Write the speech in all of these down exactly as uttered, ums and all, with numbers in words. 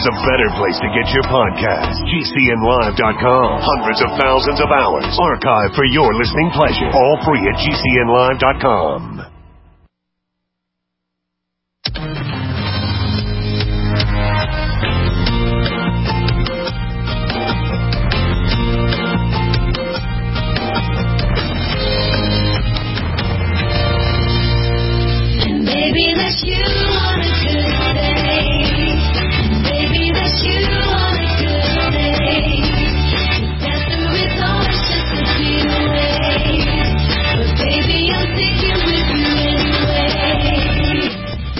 there's a better place to get your podcast. G C N live dot com. Hundreds of thousands of hours archived for your listening pleasure. All free at G C N live dot com. Baby, that's you on a good day. Baby, that's you on a good day. Get through it all, it's just a beat away. But baby, I'll take you with you anyway.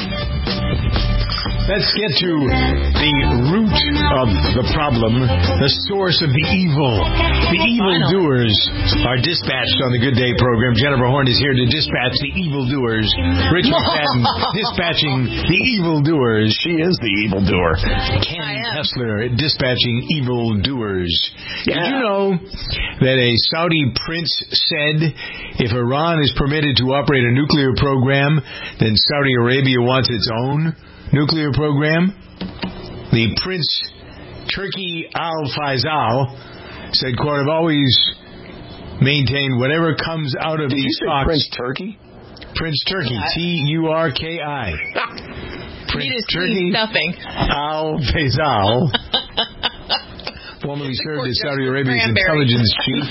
Let's get to the root of the problem, the source of the evil. The evildoers are dispatched on the Good Day program. Jennifer Horn is here to dispatch the evildoers. Rich McFadden dispatching the evildoers. She is the evildoer. Ken Hessler dispatching evildoers. Yeah. Did you know that a Saudi prince said if Iran is permitted to operate a nuclear program, then Saudi Arabia wants its own nuclear program? The Prince Turki Al Faisal said, quote, I've always maintained whatever comes out of Did these you say talks. Prince Turkey? Prince Turkey, T U R K I. Prince Turki Al Faisal, formerly served as Saudi Arabia's intelligence chief.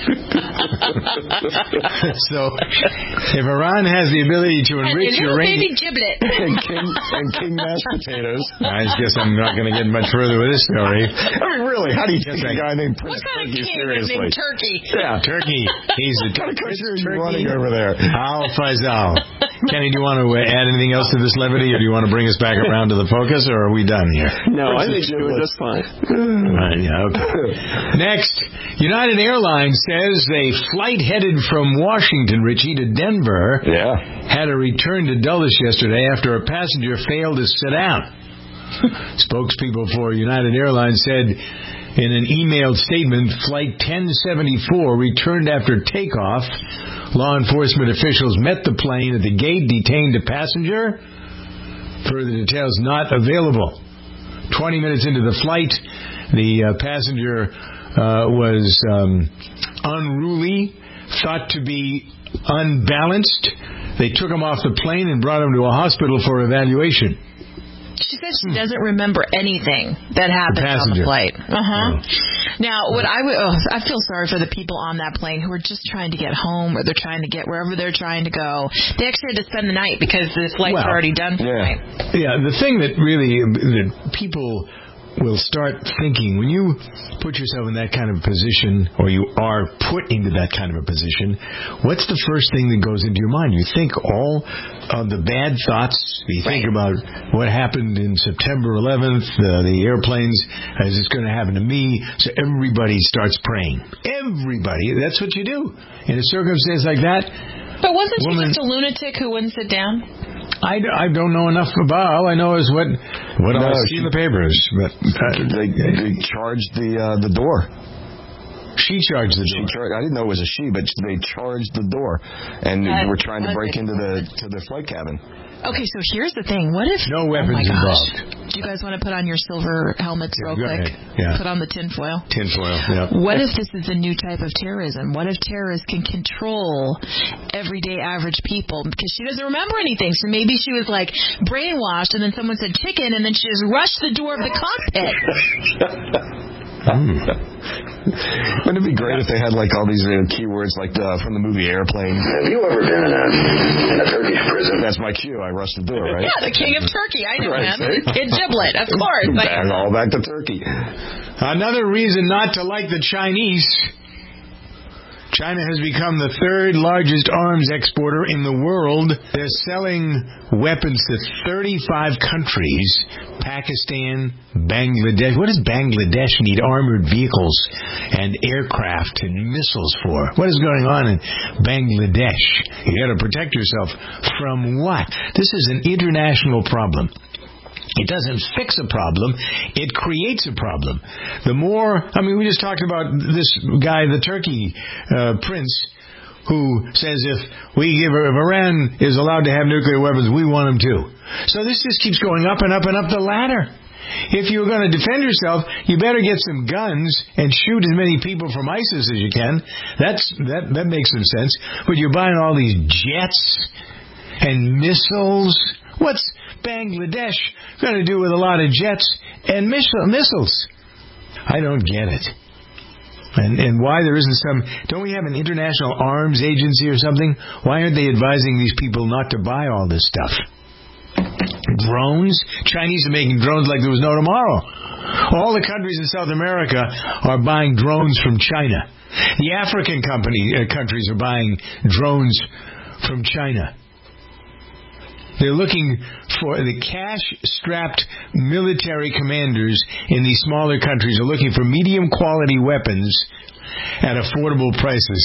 So, if Iran has the ability to enrich uranium... and, king, and king mashed potatoes. I guess I'm not going to get much further with this story. I mean, really, how do you take a guy named Prince what kind Turkey of king seriously? is named Turkey? Yeah, Turkey. He's the what kind of country are you Turkey running over there? Al Faisal. Kenny, do you want to add anything else to this levity, or do you want to bring us back around to the focus, or are we done here? No, I think you're just fine. Right, yeah, okay. Next, United Airlines says a flight headed from Washington, Richie, to Denver yeah. had to return to Dulles yesterday after a passenger failed to sit down. Spokespeople for United Airlines said in an emailed statement, Flight ten seventy-four returned after takeoff. Law enforcement officials met the plane at the gate, detained a passenger. Further details not available. Twenty minutes into the flight, the uh, passenger uh, was um, unruly, thought to be unbalanced. They took him off the plane and brought him to a hospital for evaluation. She said she doesn't remember anything that happened the on the flight. Uh-huh. Oh. Now, what I would, oh, I feel sorry for the people on that plane who are just trying to get home, or they're trying to get wherever they're trying to go. They actually had to spend the night because the flight's well, already done for yeah. the night. Yeah, the thing that really, that people will start thinking, when you put yourself in that kind of a position, or you are put into that kind of a position, what's the first thing that goes into your mind? You think all of the bad thoughts. You think right. about what happened in September eleventh, uh, the airplanes, is this going to happen to me? So everybody starts praying. Everybody. That's what you do. In a circumstance like that. But wasn't woman, she just a lunatic who wouldn't sit down? I, I don't know enough about. All I know is what what no, I see in the papers. But uh, they, they charged the uh, the door. She charged the door. She charged, I didn't know it was a she, but they charged the door, and that, were trying to break into the to the flight cabin. Okay, so here's the thing. What if... No weapons oh my involved. Gosh. Do you guys want to put on your silver helmets yeah, real quick? Yeah. Put on the tinfoil? Tinfoil, yeah. What if this is a new type of terrorism? What if terrorists can control everyday average people? Because she doesn't remember anything. So maybe she was, like, brainwashed, and then someone said chicken, and then she just rushed the door of the cockpit. mm. Wouldn't it be great if they had like all these you know, keywords like the, from the movie Airplane? Have you ever been in a, in a Turkish prison? That's my cue. I rushed the door, right? Yeah, the king of Turkey. I know right, him. Kid Giblet, of course. Back, all back to Turkey. Another reason not to like the Chinese. China has become the third largest arms exporter in the world. They're selling weapons to thirty-five countries. Pakistan, Bangladesh. What does Bangladesh need armored vehicles and aircraft and missiles for? What is going on in Bangladesh? You got to protect yourself from what? This is an international problem. It doesn't fix a problem. It creates a problem. The more, I mean, we just talked about this guy, the Turkey uh, prince, who says if we give, if Iran is allowed to have nuclear weapons, we want them to. So this just keeps going up and up and up the ladder. If you're going to defend yourself, you better get some guns and shoot as many people from ISIS as you can. That's that that makes some sense. But you're buying all these jets and missiles. What's Bangladesh going to do with a lot of jets and miss- missiles? I don't get it. And and why there isn't some... Don't we have an international arms agency or something? Why aren't they advising these people not to buy all this stuff? Drones? Chinese are making drones like there was no tomorrow. All the countries in South America are buying drones from China. The African company, uh, countries are buying drones from China. They're looking for the cash-strapped military commanders in these smaller countries are looking for medium-quality weapons at affordable prices.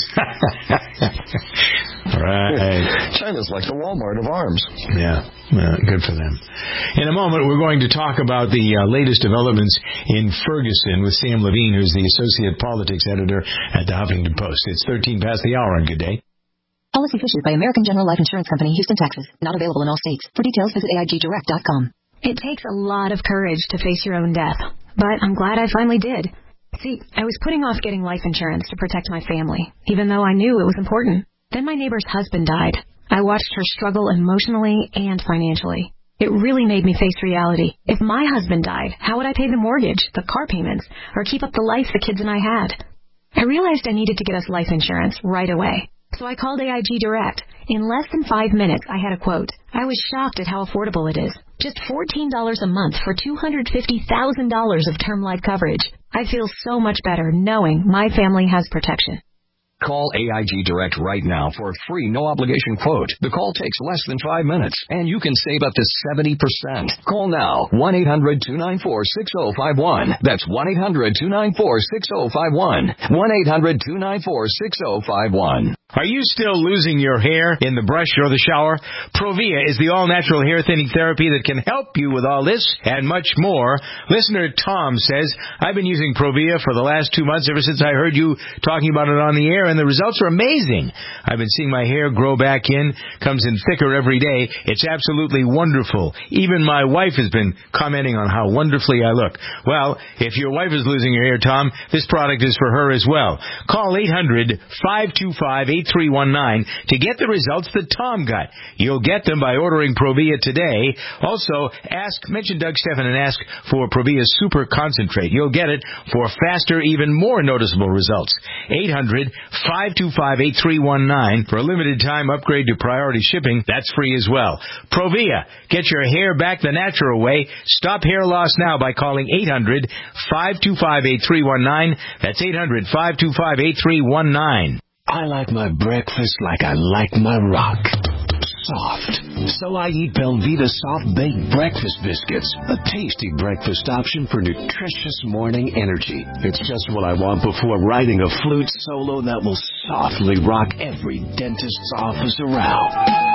Right. China's like the Walmart of arms. Yeah, yeah, good for them. In a moment, we're going to talk about the uh, latest developments in Ferguson with Sam Levine, who's the Associate Politics Editor at the Huffington Post. It's thirteen past the hour, and good day. Policy issued by American General Life Insurance Company, Houston, Texas. Not available in all states. For details, visit A I G direct dot com. It takes a lot of courage to face your own death, but I'm glad I finally did. See, I was putting off getting life insurance to protect my family, even though I knew it was important. Then my neighbor's husband died. I watched her struggle emotionally and financially. It really made me face reality. If my husband died, how would I pay the mortgage, the car payments, or keep up the life the kids and I had? I realized I needed to get us life insurance right away. So I called A I G Direct. In less than five minutes, I had a quote. I was shocked at how affordable it is. Just fourteen dollars a month for two hundred fifty thousand dollars of term life coverage. I feel so much better knowing my family has protection. Call A I G Direct right now for a free, no-obligation quote. The call takes less than five minutes, and you can save up to seventy percent. Call now, one eight hundred two nine four six zero five one. That's one eight hundred two nine four six zero five one. one eight hundred two nine four six zero five one. Are you still losing your hair in the brush or the shower? Provia is the all-natural hair thinning therapy that can help you with all this and much more. Listener Tom says, I've been using Provia for the last two months ever since I heard you talking about it on the air, and the results are amazing. I've been seeing my hair grow back in, comes in thicker every day. It's absolutely wonderful. Even my wife has been commenting on how wonderfully I look. Well, if your wife is losing her hair, Tom, this product is for her as well. Call eight hundred five two five eight three one nine to get the results that Tom got. You'll get them by ordering Provia today. Also, ask, mention Doug Stephan and ask for Provia Super Concentrate. You'll get it for faster, even more noticeable results. eight hundred five two five eight three one nine. For a limited time upgrade to priority shipping, that's free as well. Provia, get your hair back the natural way. Stop hair loss now by calling eight hundred five two five eight three one nine. That's eight hundred five two five eight three one nine. I like my breakfast like I like my rock. Soft. So I eat Belvita Soft Baked Breakfast Biscuits, a tasty breakfast option for nutritious morning energy. It's just what I want before writing a flute solo that will softly rock every dentist's office around.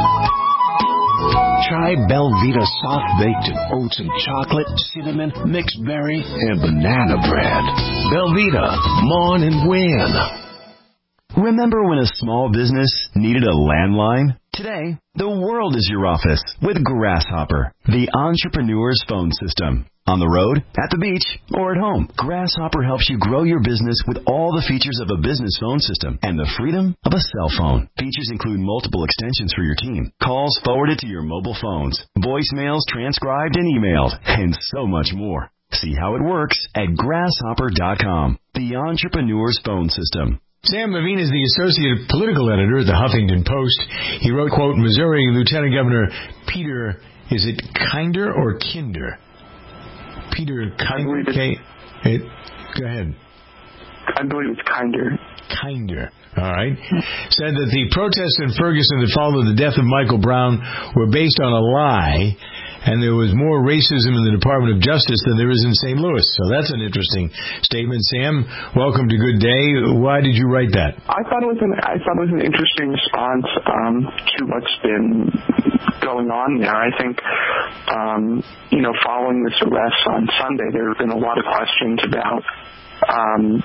Try Belvita Soft Baked in oats and chocolate, cinnamon, mixed berry, and banana bread. Belvita, mourn and win. Remember when a small business needed a landline? Today, the world is your office with Grasshopper, the entrepreneur's phone system. On the road, at the beach, or at home, Grasshopper helps you grow your business with all the features of a business phone system and the freedom of a cell phone. Features include multiple extensions for your team, calls forwarded to your mobile phones, voicemails transcribed and emailed, and so much more. See how it works at grasshopper dot com, the entrepreneur's phone system. Sam Levine is the associate political editor at the Huffington Post. He wrote, quote, Missouri Lieutenant Governor Peter, is it Kinder or Kinder? Peter Kinder? K- it, go ahead. I believe it's Kinder. Kinder. All right. Said that the protests in Ferguson that followed the death of Michael Brown were based on a lie, and there was more racism in the Department of Justice than there is in Saint Louis. So that's an interesting statement. Sam, welcome to Good Day. Why did you write that? I thought it was an I thought it was an interesting response um, to what's been going on there. I think, um, you know, following this arrest on Sunday, there have been a lot of questions about, um,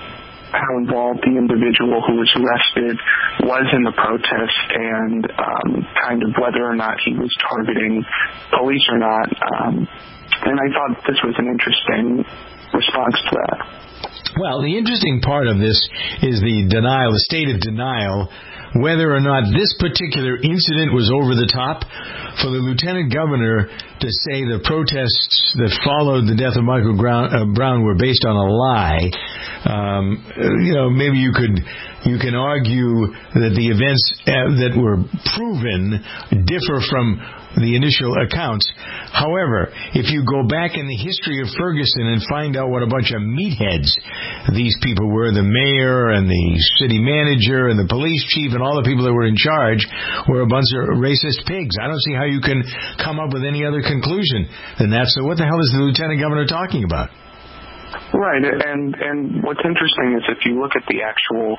how involved the individual who was arrested was in the protest, and um, kind of whether or not he was targeting police or not. Um, and I thought this was an interesting response to that. Well, the interesting part of this is the denial, the state of denial, whether or not this particular incident was over the top. For the lieutenant governor to say the protests that followed the death of Michael Brown, uh, Brown were based on a lie, um, you know, maybe you could you can argue that the events uh, that were proven differ from the initial accounts. However, if you go back in the history of Ferguson and find out what a bunch of meatheads these people were, the mayor and the city manager and the police chief and all the people that were in charge were a bunch of racist pigs. I don't see how you can come up with any other conclusion than that. So what the hell is the lieutenant governor talking about? Right, and and what's interesting is if you look at the actual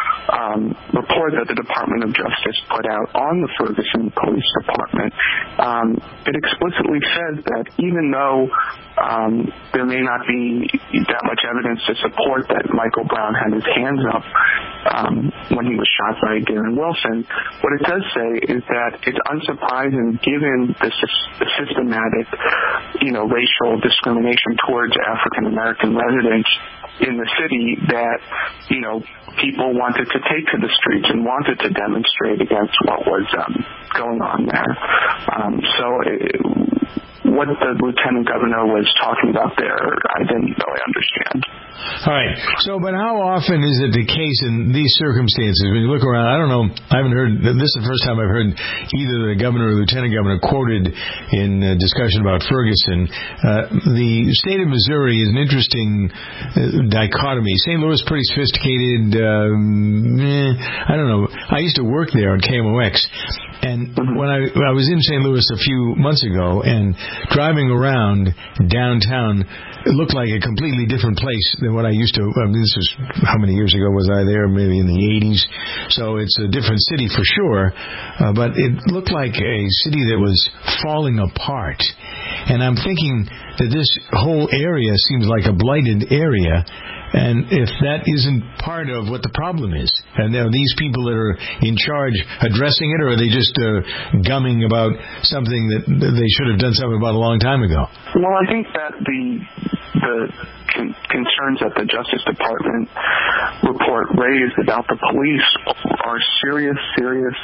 um, report that the Department of Justice put out on the Ferguson Police Department, um, it explicitly says that even though um, there may not be that much evidence to support that Michael Brown had his hands up um, when he was shot by Darren Wilson, what it does say is that it's unsurprising given the, the systematic, you know, racial discrimination towards African American residents in the city that, you know, people wanted to take to the streets and wanted to demonstrate against what was um, going on there. Um, so it, what the lieutenant governor was talking about there, I didn't really understand. All right. So, but how often is it the case in these circumstances? When you look around, I don't know, I haven't heard, this is the first time I've heard either the governor or lieutenant governor quoted in a discussion about Ferguson. Uh, the state of Missouri is an interesting uh, dichotomy. Saint Louis pretty sophisticated. Um, eh, I don't know. I used to work there on K M O X. And when I, when I was in Saint Louis a few months ago and driving around downtown, it looked like a completely different place than what I used to. I mean, this was, how many years ago was I there? Maybe in the eighties. So it's a different city for sure. Uh, but it looked like a city that was falling apart. And I'm thinking that this whole area seems like a blighted area. And if that isn't part of what the problem is, and are these people that are in charge addressing it, or are they just uh, gumming about something that they should have done something about a long time ago? Well, I think that the the con- concerns that the Justice Department report raised about the police are serious, serious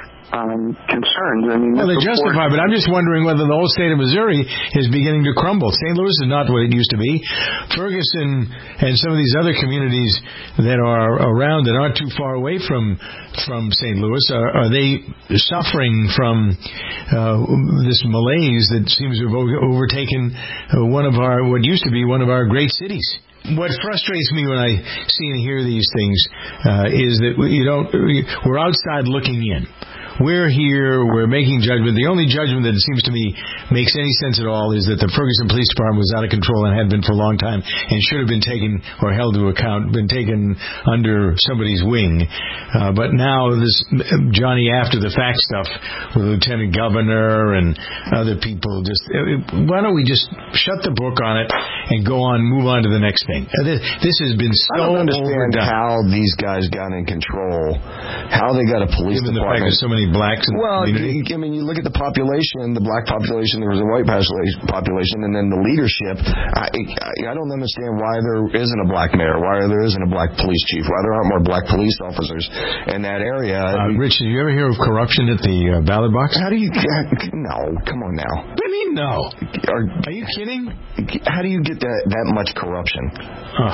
Um, concerns. I mean, well, they're justified, but I'm just wondering whether the whole state of Missouri is beginning to crumble. Saint Louis is not what it used to be. Ferguson and some of these other communities that are around that aren't too far away from from Saint Louis, are, are they suffering from uh, this malaise that seems to have overtaken uh, one of our, what used to be one of our great cities? What frustrates me when I see and hear these things uh, is that you don't, we're outside looking in. We're here, we're making judgment. The only judgment that it seems to me makes any sense at all is that the Ferguson Police Department was out of control and had been for a long time and should have been taken or held to account, been taken under somebody's wing. Uh, but now this Johnny after the fact stuff with the Lieutenant Governor and other people, just why don't we just shut the book on it and go on, move on to the next thing? This, this has been so I don't understand overdone. how these guys got in control, how they got a police Given department. The fact there's so many blacks in well, the community. I mean, you look at the population, the black population, there was a white population, and then the leadership. I, I, I don't understand why there isn't a black mayor, why there isn't a black police chief, why there aren't more black police officers in that area. Uh, Rich, did you ever hear of corruption at the uh, ballot box? How do you... No, come on now. What do you mean, no? Are, Are you kidding? How do you get that, that much corruption? Oh,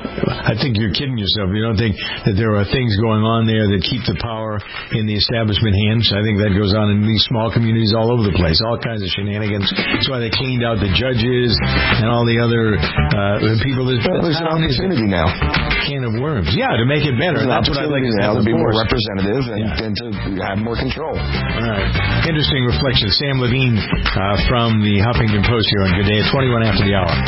I think you're kidding yourself. You don't think that there are things going on there that keep the power in the establishment hands? I think that goes on in these small communities all over the place. All kinds of shenanigans. That's why they cleaned out the judges and all the other uh, people. That, well, there's an opportunity now. Can of worms. Yeah, to make it better. There's an That's what I'd like to now to be more force. representative and, yeah. and to have more control. All right. Interesting reflection. Sam Levine uh, from the Huffington Post here on Good Day at twenty-one after the hour.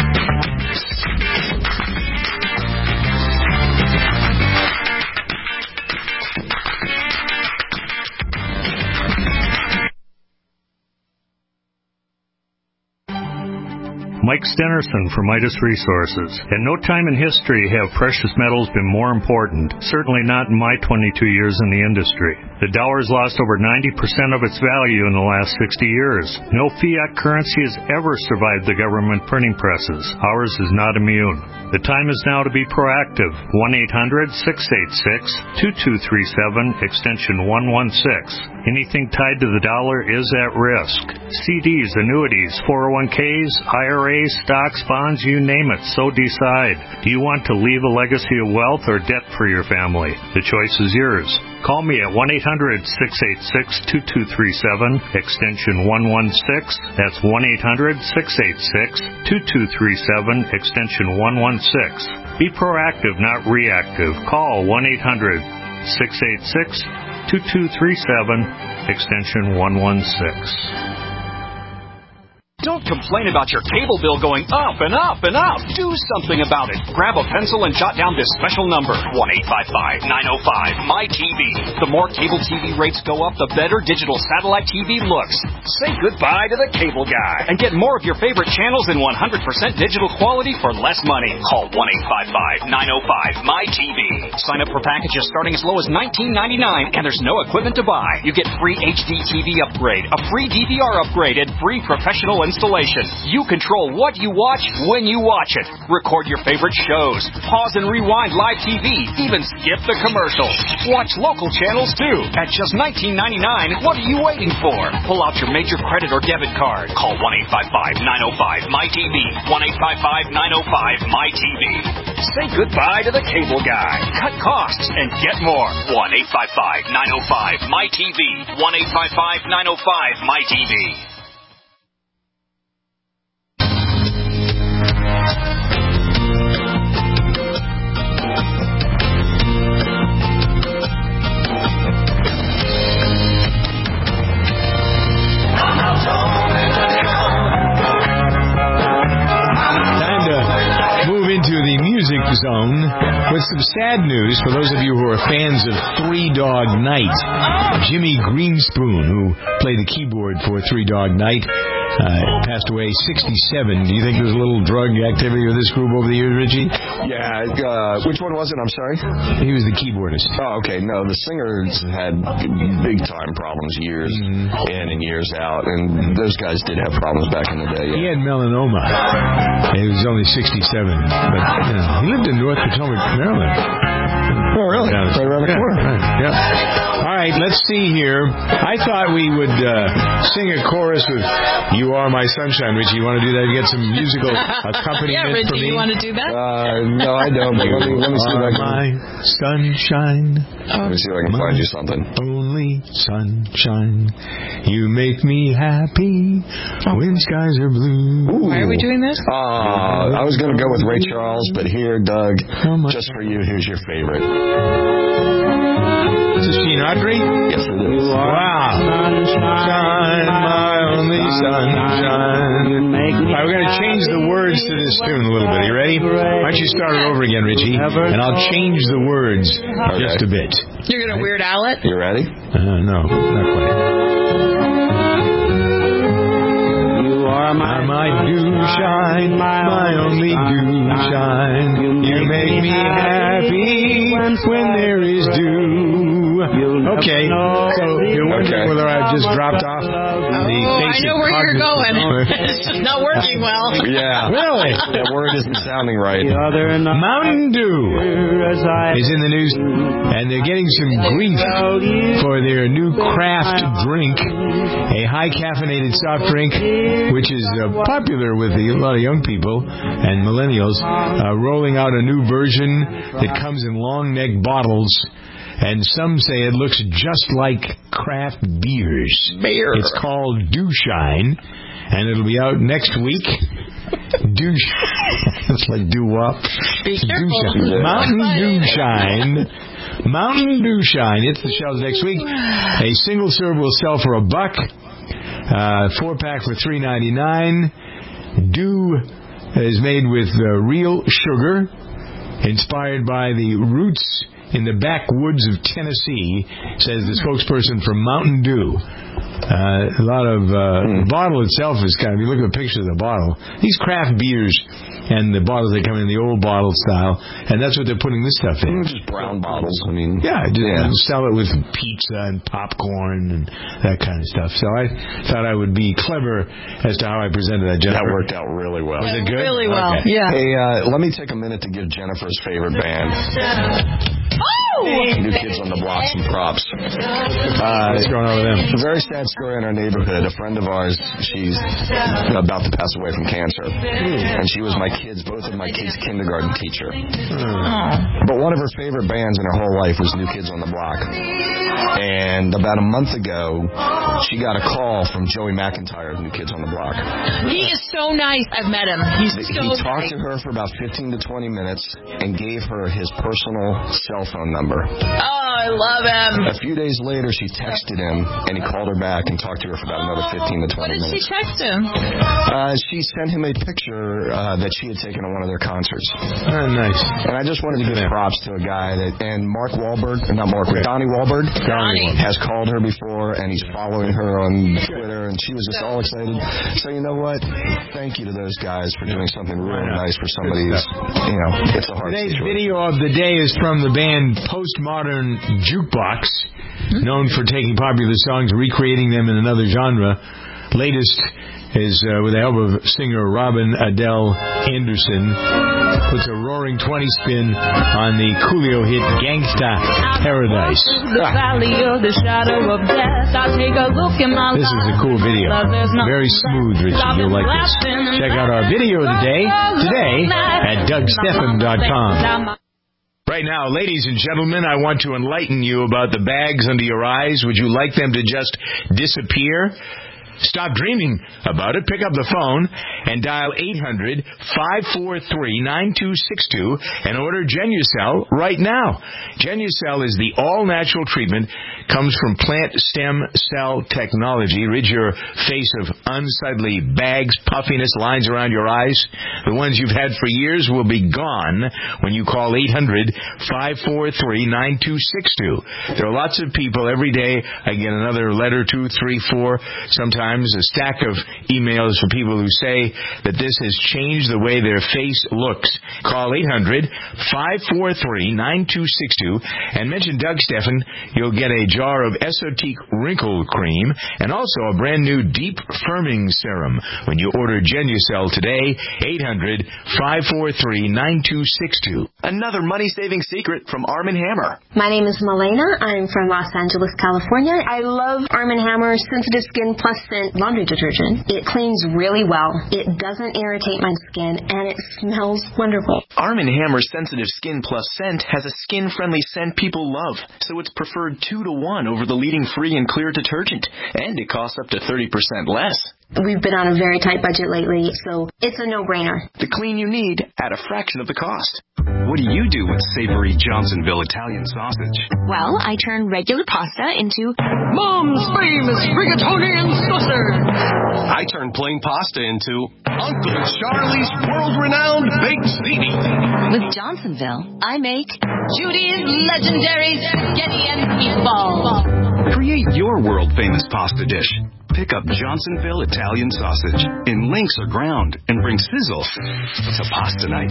Mike Stenerson from Midas Resources. In no time in history have precious metals been more important, certainly not in my twenty-two years in the industry. The dollar has lost over ninety percent of its value in the last sixty years. No fiat currency has ever survived the government printing presses. Ours is not immune. The time is now to be proactive. one eight hundred six eight six two two three seven, extension one one six. Anything tied to the dollar is at risk. C Ds, annuities, four oh one k's, I R As, stocks, bonds, you name it, so decide. Do you want to leave a legacy of wealth or debt for your family? The choice is yours. Call me at one eight hundred six eight six two two three seven, extension one one six. That's one eight hundred six eight six two two three seven, extension one one six. Be proactive, not reactive. Call one eight hundred six eight six two two three seven, extension one one six. Don't complain about your cable bill going up and up and up. Do something about it. Grab a pencil and jot down this special number, one eight five five nine oh five M Y T V. The more cable T V rates go up, the better digital satellite T V looks. Say goodbye to the cable guy and get more of your favorite channels in one hundred percent digital quality for less money. Call one eight five five nine oh five M Y T V. Sign up for packages starting as low as nineteen ninety-nine, and there's no equipment to buy. You get free H D T V upgrade, a free D V R upgrade, and free professional installation. You control what you watch when you watch it. Record your favorite shows. Pause and rewind live T V. Even skip the commercials. Watch local channels too. At just nineteen ninety-nine, what are you waiting for? Pull out your major credit or debit card. Call one eight five five nine oh five M Y T V. one eight five five nine oh five M Y T V. Say goodbye to the cable guy. Cut costs and get more. one eight five five nine oh five M Y T V. one eight five five nine oh five M Y T V. Into the music zone with some sad news for those of you who are fans of Three Dog Night. Jimmy Greenspoon, who played the keyboard for Three Dog Night, uh, passed away sixty-seven. Do you think there's a little drug activity with this group over the years, Richie? Yeah. Uh, which one was it? I'm sorry? He was the keyboardist. Oh, okay. No, the singers had big-time problems years mm-hmm. in and years out, and those guys did have problems back in the day. Yeah. He had melanoma. He was only sixty-seven. But you know, he lived in North Potomac, Maryland. Oh, really? Yeah, right around the yeah, corner. Right, yeah. All right, let's see here. I thought we would uh, sing a chorus with "You Are My Sunshine." Richie, you want to do that? You get some musical accompaniment yeah, Richie, for me? you want to do that? Uh, no, I don't. But let me, let me see if I can. My sunshine. Let me see if I can find you something. Only sunshine. You make me happy when skies are blue. Ooh. Why are we doing this? Uh, I was going to go with Ray Charles, but here, Doug, just for you, here's your favorite. Is this Gene Autry? Yes, it is. Wow. Sunshine, my only sunshine. All right, we're going to change the words to this tune a little bit. You ready? Why don't you start it over again, Richie? And I'll change the words okay. just a bit. You're going to Weird Al it? You ready? Uh, no, not quite. You are my, my dew shine, my only dew shine. You make me happy when there is dew. Okay, so you're wondering okay. whether I've just dropped off the oh, I know where you're going. It's just not working well. Yeah. Really? That word isn't sounding right. Mountain Dew is in the news, and they're getting some grief for their new craft drink, a high-caffeinated soft drink, which is uh, popular with a lot of young people and millennials, uh, rolling out a new version that comes in long-neck bottles. And some say it looks just like craft beers. Beer. It's called Dew Shine, and it'll be out next week. Dew Shine. It's like Dew Wop. Be careful. Mountain Dew Shine. Mountain Dew Shine. It's the shelves next week. A single serve will sell for a buck. Uh, four pack for three ninety-nine. Dew is made with uh, real sugar, inspired by the roots in the backwoods of Tennessee, says the spokesperson for Mountain Dew. Uh, a lot of uh, mm. the bottle itself is kind of. You look at the picture of the bottle. These craft beers and the bottles they come in the old bottle style, and that's what they're putting this stuff in. Just brown bottles. I mean, yeah, just yeah. sell it with pizza and popcorn and that kind of stuff. So I thought I would be clever as to how I presented that. Jennifer. That worked out really well. Was it good? Really well. Okay. Yeah. Hey, uh, let me take a minute to give Jennifer's favorite band. Oh! New Kids on the Block some props. Uh, What's going on with them? It's a very sad story in our neighborhood. A friend of ours, she's about to pass away from cancer. And she was my kids, both of my kids' kindergarten teacher. But one of her favorite bands in her whole life was New Kids on the Block. And about a month ago, she got a call from Joey McIntyre of New Kids on the Block. He is so nice. I've met him. He's he so He talked nice. to her for about fifteen to twenty minutes and gave her his personal cell phone number. Oh, I love him. A few days later, she texted him, and he called her back and talked to her for about another fifteen to twenty What did minutes. she text him? Uh, she sent him a picture uh, that she had taken at one of their concerts. Oh, nice. And I just wanted to give props to a guy that, and Mark Wahlberg, or not Mark, Donnie Wahlberg, Donnie. has called her before, and he's following her on Twitter, and she was just all excited. So you know what? Thank you to those guys for doing something really nice for somebody who's, you know, it's a hard Today's situation. video of the day is from the band Postmodern Jukebox, known for taking popular songs, recreating them in another genre. Latest is uh, with the help of singer Robin Adele Anderson. Puts a roaring twenty spin on the Coolio hit Gangsta Paradise. The valley of the shadow of death. I take a look in my This is a cool video. Very smooth, Richard. You'll like this. Check out our video of the day today at Doug Stephan dot com. Right now, ladies and gentlemen, I want to enlighten you about the bags under your eyes. Would you like them to just disappear? Stop dreaming about it. Pick up the phone and dial eight hundred, five four three, nine two six two and order Genucel right now. Genucel is the all-natural treatment, comes from plant stem cell technology. Rid your face of unsightly bags, puffiness, lines around your eyes. The ones you've had for years will be gone when you call eight hundred, five four three, nine two six two. There are lots of people every day. I get another letter, two, three, four, sometimes a stack of emails for people who say that this has changed the way their face looks. Call eight hundred, five four three, nine two six two and mention Doug Stephan. You'll get a jar of Esotique Wrinkle Cream and also a brand new Deep Firming Serum when you order Genucel today. eight hundred, five four three, nine two six two. Another money-saving secret from Arm and Hammer. My name is Milena. I'm from Los Angeles, California. I love Arm and Hammer's Sensitive Skin Plus Scent laundry detergent. It cleans really well. It doesn't irritate my skin, and it smells wonderful. Arm and Hammer's Sensitive Skin Plus Scent has a skin-friendly scent people love, so it's preferred two to one over the leading free and clear detergent, and it costs up to thirty percent less. We've been on a very tight budget lately, so it's a no-brainer. The clean you need at a fraction of the cost. What do you do with savory Johnsonville Italian sausage? Well, I turn regular pasta into Mom's famous rigatoni and sausage. I turn plain pasta into Uncle Charlie's world-renowned baked ziti. With Johnsonville, I make Judy's legendary spaghetti and meatballs. Create your world-famous pasta dish. Pick up Johnsonville Italian sausage in links or ground and bring sizzle to pasta night.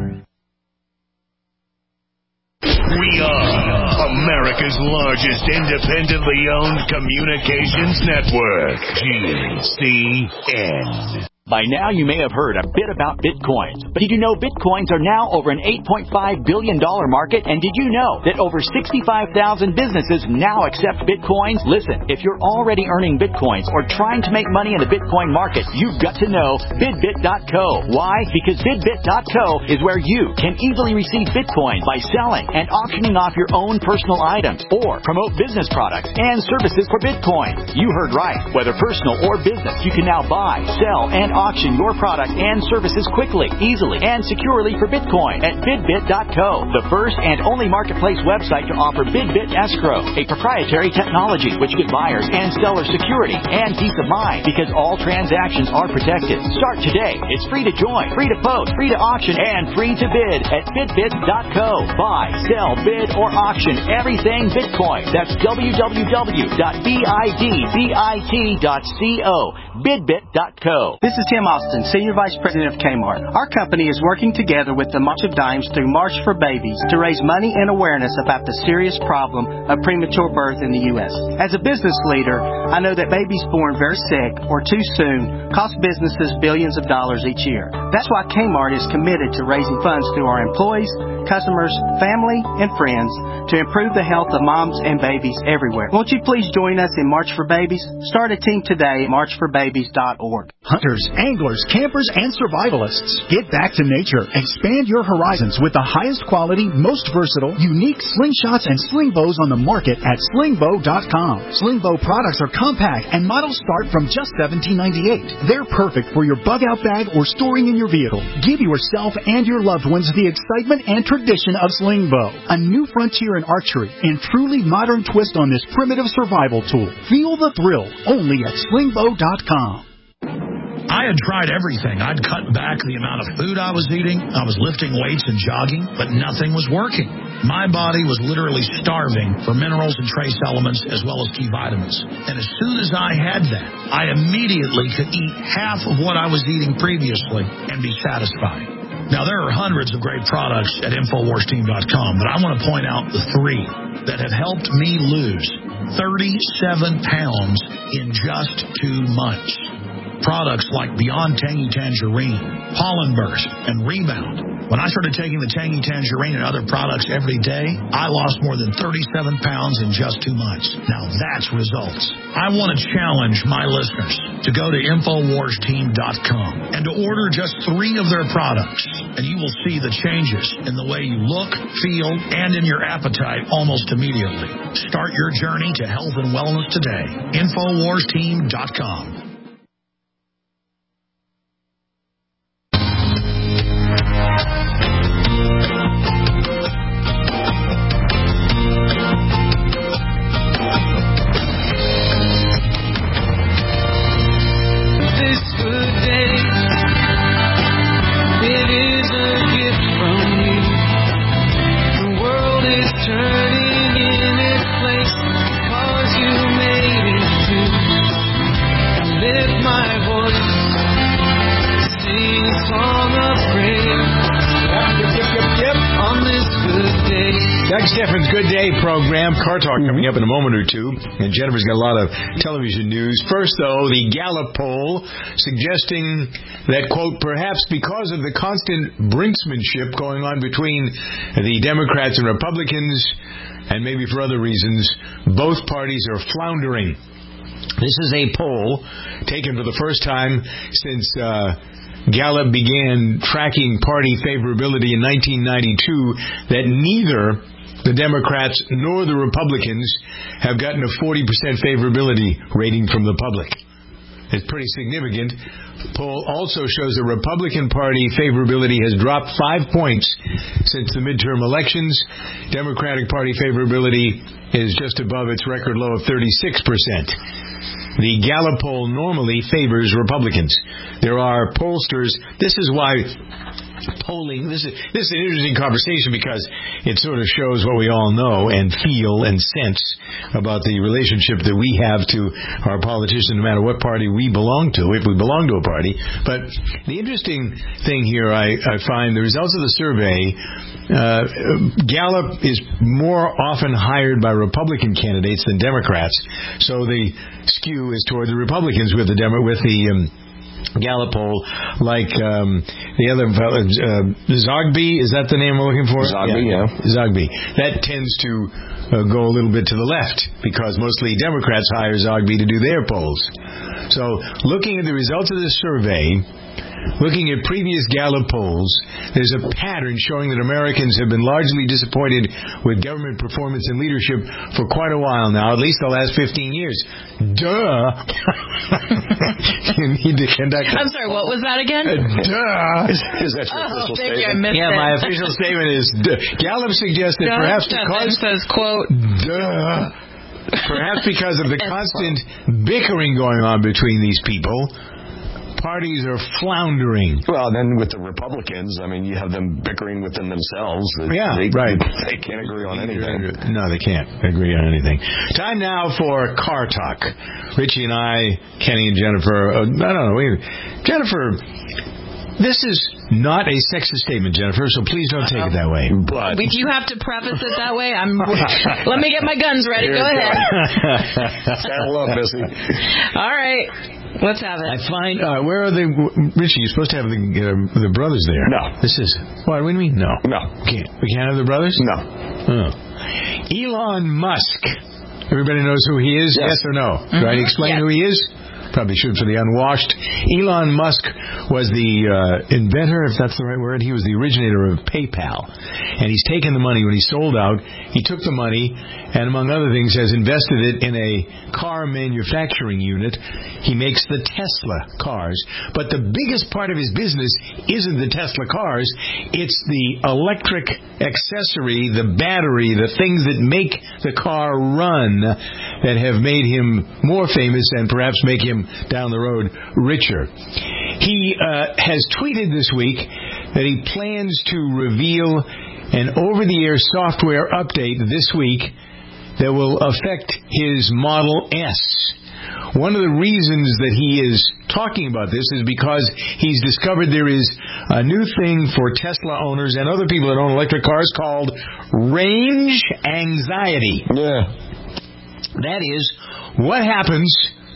We are America's largest independently owned communications network, G C N. By now, you may have heard a bit about Bitcoins. But did you know Bitcoins are now over an eight point five billion dollars market? And did you know that over sixty-five thousand businesses now accept Bitcoins? Listen, if you're already earning Bitcoins or trying to make money in the Bitcoin market, you've got to know Bidbit dot co. Why? Because Bidbit dot co is where you can easily receive Bitcoin by selling and auctioning off your own personal items or promote business products and services for Bitcoin. You heard right. Whether personal or business, you can now buy, sell, and auction your product and services quickly, easily, and securely for Bitcoin at bidbit dot co, the first and only marketplace website to offer BidBit Escrow, a proprietary technology which gives buyers and sellers security and peace of mind because all transactions are protected. Start today. It's free to join, free to post, free to auction, and free to bid at bidbit dot co. Buy, sell, bid, or auction everything Bitcoin. That's w w w dot bidbit dot co. bidbit dot co. This is Tim Austin, Senior Vice President of Kmart. Our company is working together with the March of Dimes through March for Babies to raise money and awareness about the serious problem of premature birth in the U S. As a business leader, I know that babies born very sick or too soon cost businesses billions of dollars each year. That's why Kmart is committed to raising funds through our employees, customers, family, and friends to improve the health of moms and babies everywhere. Won't you please join us in March for Babies? Start a team today at march for babies dot org. Hunters, anglers, campers, and survivalists, get back to nature. Expand your horizons with the highest quality, most versatile, unique slingshots and sling bows on the market at sling bow dot com. Sling bow products are compact and models start from just seventeen ninety-eight. They're perfect for your bug-out bag or storing in your vehicle. Give yourself and your loved ones the excitement and tradition of sling bow, a new frontier in archery and truly modern twist on this primitive survival tool. Feel the thrill only at sling bow dot com. I had tried everything. I'd cut back the amount of food I was eating. I was lifting weights and jogging, but nothing was working. My body was literally starving for minerals and trace elements as well as key vitamins. And as soon as I had that, I immediately could eat half of what I was eating previously and be satisfied. Now, there are hundreds of great products at infowars team dot com, but I want to point out the three that have helped me lose thirty-seven pounds in just two months. Products like Beyond Tangy Tangerine, Pollen Burst, and Rebound. When I started taking the Tangy Tangerine and other products every day, I lost more than thirty-seven pounds in just two months. Now that's results. I want to challenge my listeners to go to infowars team dot com and to order just three of their products, and you will see the changes in the way you look, feel, and in your appetite almost immediately. Start your journey to health and wellness today. infowars team dot com. Doug Steffens' Good Day program. Car Talk coming up in a moment or two. And Jennifer's got a lot of television news. First, though, the Gallup poll suggesting that, quote, perhaps because of the constant brinksmanship going on between the Democrats and Republicans, and maybe for other reasons, both parties are floundering. This is a poll taken for the first time since uh, Gallup began tracking party favorability in nineteen ninety-two, that neither the Democrats nor the Republicans have gotten a forty percent favorability rating from the public. It's pretty significant. The poll also shows the Republican Party favorability has dropped five points since the midterm elections. Democratic Party favorability is just above its record low of thirty-six percent. The Gallup poll normally favors Republicans. There are pollsters. This is why polling, this is this is an interesting conversation because it sort of shows what we all know and feel and sense about the relationship that we have to our politicians, no matter what party we belong to, if we belong to a party. But the interesting thing here, I, I find the results of the survey, uh, Gallup is more often hired by Republican candidates than Democrats, so the skew is toward the Republicans with the Demo- with the um, Gallup poll, like um, the other fellow, uh, Zogby, is that the name we're looking for? Zogby, yeah. yeah. Zogby. That tends to uh, go a little bit to the left because mostly Democrats hire Zogby to do their polls. So looking at the results of this survey, looking at previous Gallup polls, there's a pattern showing that Americans have been largely disappointed with government performance and leadership for quite a while now, at least the last fifteen years. Duh. You need to conduct a... I'm sorry, what was that again? Uh, duh. Is, is that your Oh, official thank you, I statement? missed Yeah, it. my official statement is duh. Gallup suggested John perhaps Stephan because... says, quote, Duh. Perhaps because of the constant bickering going on between these people, parties are floundering. Well, then with the Republicans, I mean, you have them bickering within themselves. Yeah, they, right. They can't agree on anything. No, they can't agree on anything. Time now for car talk. Richie and I, Kenny and Jennifer, uh, I don't know, wait, Jennifer... This is not a sexist statement, Jennifer, so please don't take it that way. But if you have to preface it that way, I'm. Let me get my guns ready. Go ahead. Saddle up, Missy. All right. Let's have it. I find, uh, where are the, Richie, you're supposed to have the uh, the brothers there. No. This is, what, what do you mean? No. No. Can't, we can't have the brothers? No. Oh. Elon Musk. Everybody knows who he is, yes, yes or no? Mm-hmm. Right? Explain yes. who he is? Probably should for the unwashed. Elon Musk was the uh, inventor, if that's the right word. He was the originator of PayPal. And he's taken the money when he sold out. He took the money and, among other things, has invested it in a car manufacturing unit. He makes the Tesla cars. But the biggest part of his business isn't the Tesla cars. It's the electric accessory, the battery, the things that make the car run that have made him more famous and perhaps make him down the road richer. He uh, has tweeted this week that he plans to reveal an over-the-air software update this week that will affect his Model S. One of the reasons that he is talking about this is because he's discovered there is a new thing for Tesla owners and other people that own electric cars called range anxiety. Yeah. That is, what happens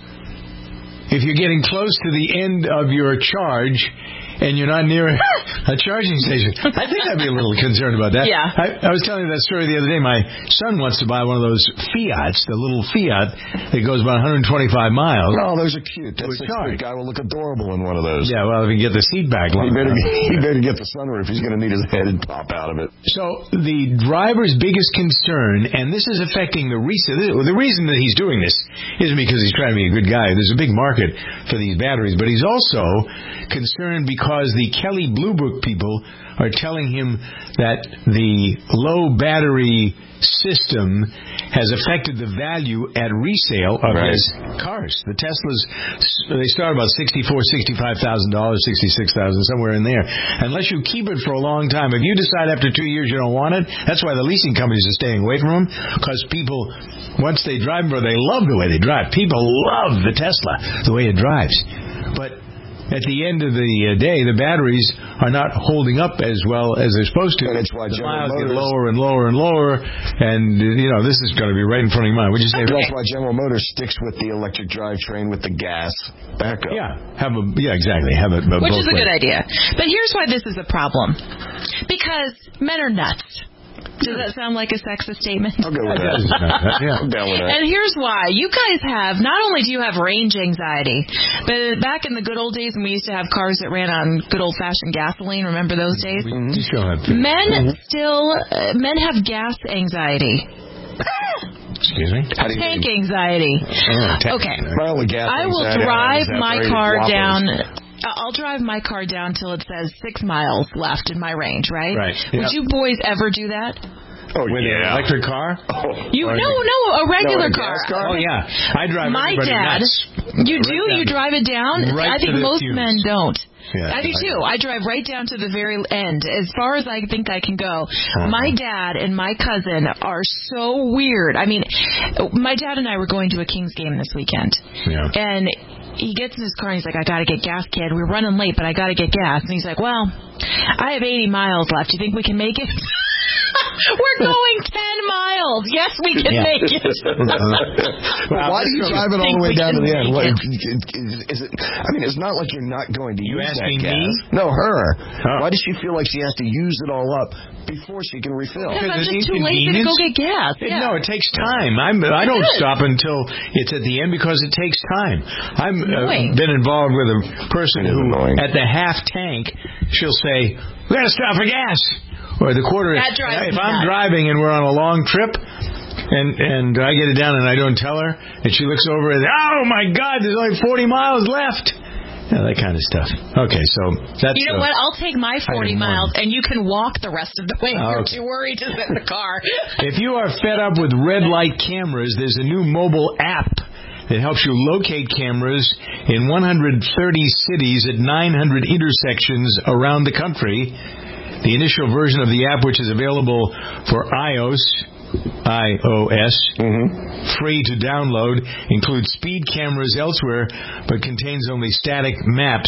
if you're getting close to the end of your charge and you're not near a charging station? I think I'd be a little concerned about that. Yeah. I, I was telling you that story the other day. My son wants to buy one of those Fiats, the little Fiat that goes about one hundred twenty-five miles. Oh, those are cute. That six-foot guy will look adorable in one of those. Yeah, well, if he can get the seat back long he better, enough. he better get the sunroof. He's going to need his head to pop out of it. So the driver's biggest concern, and this is affecting the reason, the reason that he's doing this isn't because he's trying to be a good guy. There's a big market for these batteries, but he's also concerned because the Kelley Blue Book people are telling him that the low battery system has affected the value at resale of right. his cars. The Teslas, they start about sixty-four thousand dollars, sixty-five thousand dollars, sixty-six thousand dollars, somewhere in there. Unless you keep it for a long time. If you decide after two years you don't want it, that's why the leasing companies are staying away from them, because people, once they drive them, they love the way they drive. People love the Tesla, the way it drives. But at the end of the uh, day, the batteries are not holding up as well as they're supposed to. And it's why the General miles Motors, get lower and lower and lower, and, uh, you know, this is going to be right in front of your mind. Would you say? That's why General Motors sticks with the electric drivetrain with the gas backup. Yeah, have a yeah, exactly. Have a, a Which is a way. good idea. But here's why this is a problem. Because men are nuts. Does that sound like a sexist statement? I'll go with that. Yeah. I'm down with that. And here's why. You guys have, not only do you have range anxiety, but back in the good old days when we used to have cars that ran on good old-fashioned gasoline, remember those days? We mm-hmm. still have to. Men mm-hmm. still, uh, men have gas anxiety. Excuse me? How do you tank mean? Anxiety. Oh, okay. My only gas I will anxiety drive my car whoppers. down... I'll drive my car down till it says six miles left in my range, right? Right. Would Yeah. you boys ever do that? Oh, with yeah. an electric car? Oh. You or no, no, a regular no, a car. car. Oh yeah, I drive. My dad. Nuts. You do? Right You drive it down? Right I think to the most fumes. men don't. Yeah, I do too. I drive right down to the very end, as far as I think I can go. Uh-huh. My dad and my cousin are so weird. I mean, my dad and I were going to a Kings game this weekend, Yeah. and he gets in his car and he's like, I gotta get gas, kid. We're running late, but I gotta get gas. And he's like, well, I have eighty miles left. You think we can make it? We're going ten miles. Yes, we can Yeah. make it. Well, why do you drive it all the way down to the end? What, It. is, is it, I mean, it's not like you're not going to You use that asking gas. me? No, her. Oh. Why does she feel like she has to use it all up before she can refill? Because I'm Because just it's too lazy to go inconvenience? get gas. It- Yeah. No, it takes time. I'm, I don't It is. stop until it's at the end because it takes time. I've uh, annoying. been involved with a person It is who, annoying. at the half tank, she'll say, "We got to stop for gas." Or the quarter. That drives If me I'm nuts. driving and we're on a long trip, and and I get it down and I don't tell her, and she looks over and, "Oh my God, there's only forty miles left." Yeah, that kind of stuff. Okay, so that's. You know uh, what? I'll take my forty item one. miles, and you can walk the rest of the way. You're Okay. too worried to sit in the car. If you are fed up with red light cameras, there's a new mobile app that helps you locate cameras in one hundred thirty cities at nine hundred intersections around the country. The initial version of the app, which is available for iOS, iOS, Mm-hmm. free to download, includes speed cameras elsewhere, but contains only static maps.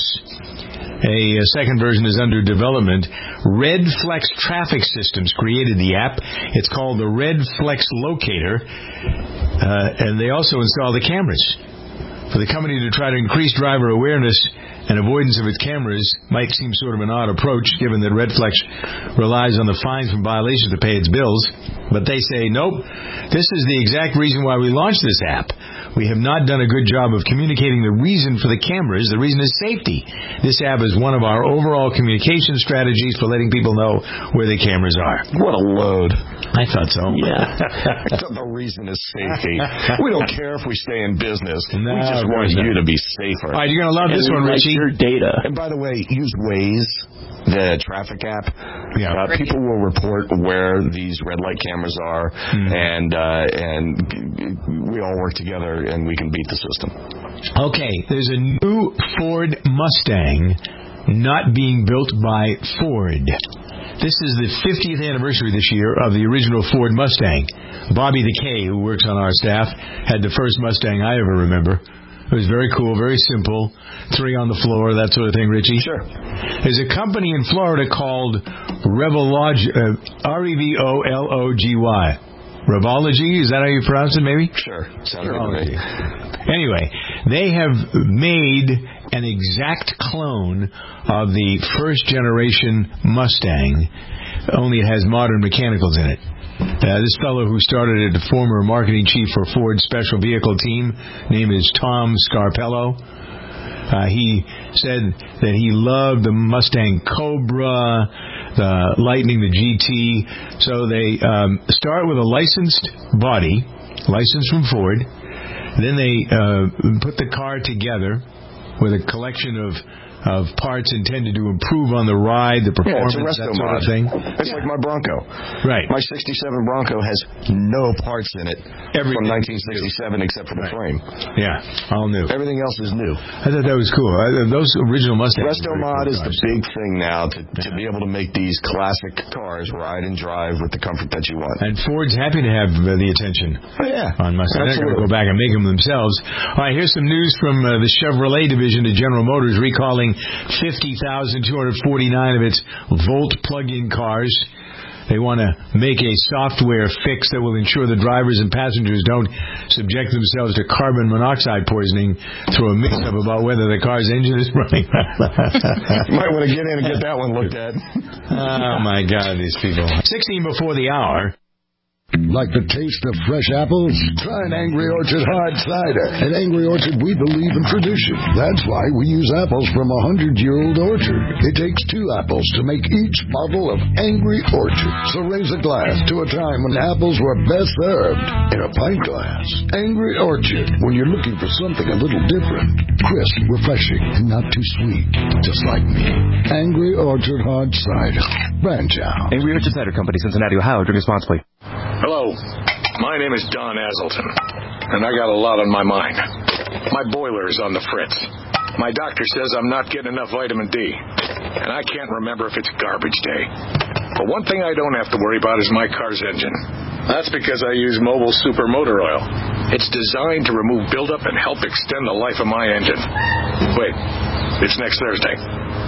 A, uh second version is under development. Red Flex Traffic Systems created the app. It's called the Red Flex Locator, uh, and they also install the cameras. For the company to try to increase driver awareness and avoidance of its cameras might seem sort of an odd approach, given that Redflex relies on the fines from violations to pay its bills. But they say, nope, this is the exact reason why we launched this app. We have not done a good job of communicating the reason for the cameras. The reason is safety. This app is one of our overall communication strategies for letting people know where the cameras are. What a load. I thought so. Yeah. The reason is safety. We don't care if we stay in business. No, we just of want course you not. to be safer. All right, you're going to love this one, Richie. Your data. And by the way, use Waze, the traffic app. Yeah. Uh, people will report where these red light cameras are, Mm-hmm. and uh, and we all work together, and we can beat the system. Okay, there's a new Ford Mustang not being built by Ford. This is the fiftieth anniversary this year of the original Ford Mustang. Bobby the K, who works on our staff, had the first Mustang I ever remember. It was very cool, very simple. Three on the floor, that sort of thing, Richie. Sure. There's a company in Florida called Revology, uh, R E V O L O G Y. Revology, is that how you pronounce it, maybe? Sure. Sounds good to me. Anyway, they have made an exact clone of the first generation Mustang, only it has modern mechanicals in it. Uh, this fellow who started it, the former marketing chief for Ford's special vehicle team, name is Tom Scarpello. Uh, he said that he loved the Mustang Cobra, the Lightning, the G T. So they um, start with a licensed body, licensed from Ford. Then they uh, put the car together with a collection of of parts intended to improve on the ride, the performance, yeah, it's a resto that sort mod. of thing. It's like my Bronco. Right. My sixty-seven Bronco has no parts in it Everything from nineteen sixty-seven except for the right. frame. Yeah, all new. Everything else is new. I thought that was cool. I, those original Mustangs. Resto were mod cool is the cars. big thing now to, to be able to make these classic cars ride and drive with the comfort that you want. And Ford's happy to have uh, the attention Oh, yeah. on Mustang. They're going to Absolutely. go back and make them themselves. All right, here's some news from uh, the Chevrolet division of General Motors recalling fifty thousand two hundred forty-nine of its Volt plug-in cars. They want to make a software fix that will ensure the drivers and passengers don't subject themselves to carbon monoxide poisoning through a mix-up about whether the car's engine is running. You might want to get in and get that one looked at. Oh, my God, these people. sixteen before the hour. Like the taste of fresh apples? Try an Angry Orchard hard cider. At Angry Orchard, we believe in tradition. That's why we use apples from a hundred-year-old orchard. It takes two apples to make each bottle of Angry Orchard. So raise a glass to a time when apples were best served in a pint glass. Angry Orchard, when you're looking for something a little different. Crisp, refreshing, and not too sweet. Just like me. Angry Orchard hard cider. Branch out. Angry Orchard Cider Company, Cincinnati, Ohio. Drink responsibly. Hello, my name is Don Azelton, and I got a lot on my mind. My boiler is on the fritz. My doctor says I'm not getting enough vitamin D, and I can't remember if it's garbage day. But one thing I don't have to worry about is my car's engine. That's because I use Mobile Super Motor Oil. It's designed to remove buildup and help extend the life of my engine. Wait, it's next Thursday.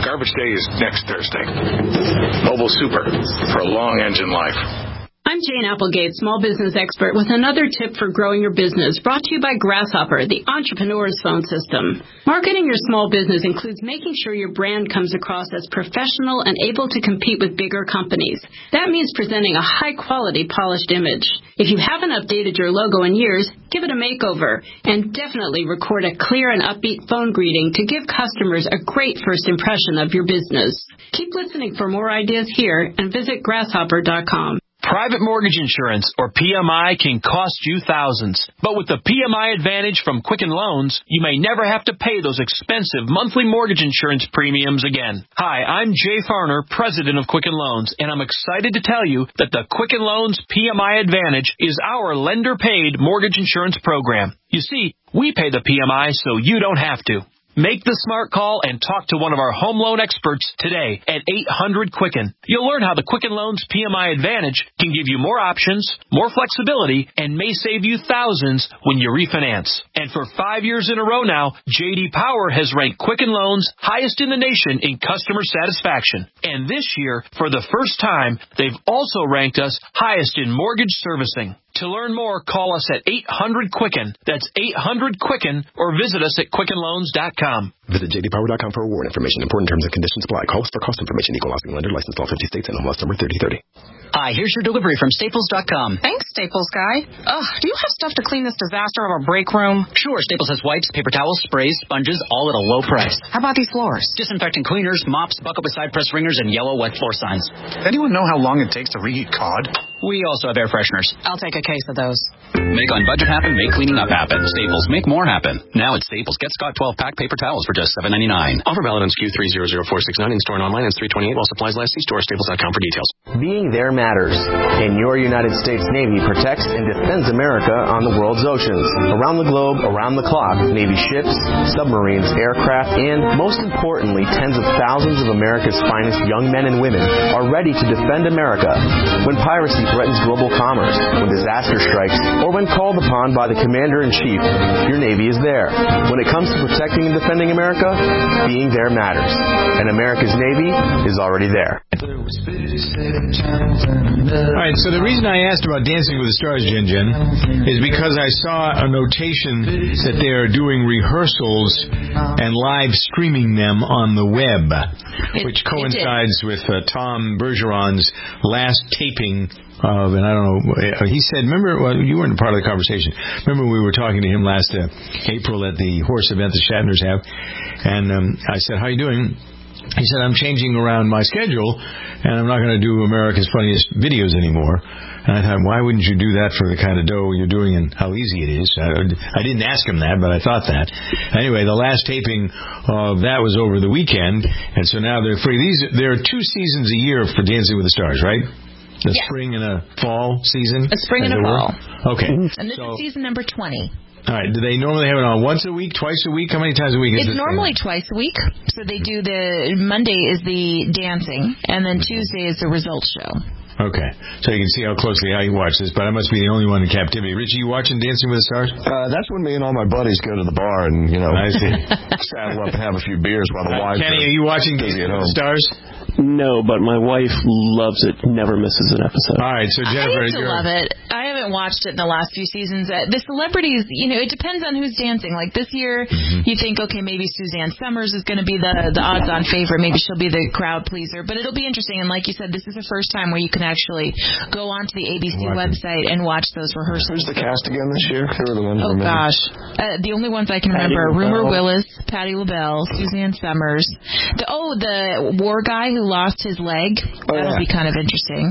Garbage Day is next Thursday. Mobile Super for a long engine life. I'm Jane Applegate, small business expert, with another tip for growing your business, brought to you by Grasshopper, the entrepreneur's phone system. Marketing your small business includes making sure your brand comes across as professional and able to compete with bigger companies. That means presenting a high-quality, polished image. If you haven't updated your logo in years, give it a makeover, and definitely record a clear and upbeat phone greeting to give customers a great first impression of your business. Keep listening for more ideas here and visit grasshopper dot com. Private mortgage insurance, or P M I, can cost you thousands. But with the P M I Advantage from Quicken Loans, you may never have to pay those expensive monthly mortgage insurance premiums again. Hi, I'm Jay Farner, president of Quicken Loans, and I'm excited to tell you that the Quicken Loans P M I Advantage is our lender-paid mortgage insurance program. You see, we pay the P M I so you don't have to. Make the smart call and talk to one of our home loan experts today at eight hundred Quicken. You'll learn how the Quicken Loans P M I Advantage can give you more options, more flexibility, and may save you thousands when you refinance. And for five years in a row now, J D Power has ranked Quicken Loans highest in the nation in customer satisfaction. And this year, for the first time, they've also ranked us highest in mortgage servicing. To learn more, call us at eight hundred Quicken. That's eight hundred Quicken, or visit us at quicken loans dot com. Visit j d power dot com for award information. Important terms and conditions apply. Call us for cost information. Equal housing lender. Licensed all fifty states and home loss number thirty thirty. Hi, here's your delivery from Staples dot com. Thanks, Staples guy. Ugh, do you have stuff to clean this disaster of our break room? Sure, Staples has wipes, paper towels, sprays, sponges, all at a low price. How about these floors? Disinfecting cleaners, mops, bucket with side press ringers, and yellow wet floor signs. Anyone know how long it takes to reheat cod? We also have air fresheners. I'll take a case of those. Make on budget happen, make cleaning up happen. Staples, make more happen. Now at Staples, get Scott twelve pack paper towels for just seven ninety-nine. Offer valid on S K U three zero zero four six nine. In store and online is three twenty-eight while supplies last. See store staples dot com for details. Being there matters, and your United States Navy protects and defends America on the world's oceans. Around the globe, around the clock, Navy ships, submarines, aircraft, and, most importantly, tens of thousands of America's finest young men and women are ready to defend America when piracy threatens global commerce, when disaster strikes, or when called upon by the Commander-in-Chief. Your Navy is there. When it comes to protecting and defending America, being there matters. And America's Navy is already there. All right, so the reason I asked about Dancing with the Stars, Jen Jen, is because I saw a notation that they are doing rehearsals and live streaming them on the web, which it, coincides it with uh, Tom Bergeron's last taping of, and I don't know, he said, remember, well, you weren't part of the conversation. Remember we were talking to him last uh, April at the horse event the Shatners have, and um, I said, how you doing? He said, I'm changing around my schedule, and I'm not going to do America's Funniest Videos anymore. And I thought, why wouldn't you do that for the kind of dough you're doing and how easy it is? I, I didn't ask him that, but I thought that. Anyway, the last taping of that was over the weekend, and so now they're free. These There are two seasons a year for Dancing with the Stars, right? A yeah. spring and a fall season? A spring and a fall. Okay. And this so, is season number twenty. All right. Do they normally have it on once a week, twice a week? How many times a week is it? It's normally thing? twice a week. So they do the Monday is the dancing, and then Tuesday is the results show. Okay. So you can see how closely I watch this, but I must be the only one in captivity. Richie, you watching Dancing with the Stars? Uh, that's when me and all my buddies go to the bar and, you know, I see. saddle up and have a few beers while the wives Kenny, are you watching Dancing with the Stars? No, but my wife loves it. Never misses an episode. All right, so Jennifer, I used to love it. I haven't watched it in the last few seasons. Uh, the celebrities, you know, it depends on who's dancing. Like this year, mm-hmm. you think, okay, maybe Suzanne Summers is going to be the the odds-on favorite. Maybe she'll be the crowd pleaser. But it'll be interesting. And like you said, this is the first time where you can actually go onto the A B C watch website it. and watch those rehearsals. Who's the cast again this year? Who are the ones? Oh remember? gosh, uh, the only ones I can Patty remember: LaBelle. Rumor Willis, Patti LaBelle, Suzanne Summers. The, oh, the war guy who lost his leg. Oh, That'll yeah. be kind of interesting.